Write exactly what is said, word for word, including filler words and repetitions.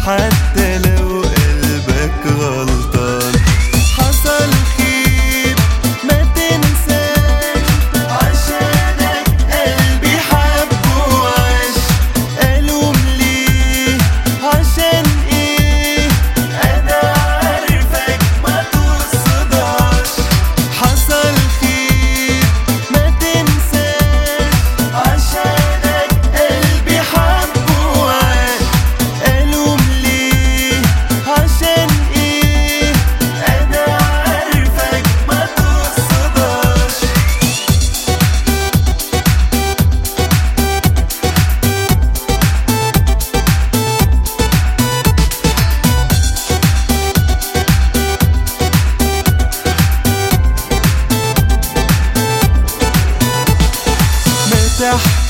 حتى لو قلبك غلطان. حصل خير ما تنساش، عشانك قلبي حب وعاش. ألوم ليه عشان ايه؟ انا عارفك ما تصداش. حصل خير ما تنساش، عشانك قلبي حب وعاش. ألوم ليه عشان ايه؟ انا عارفك ما تصداش. مرتاح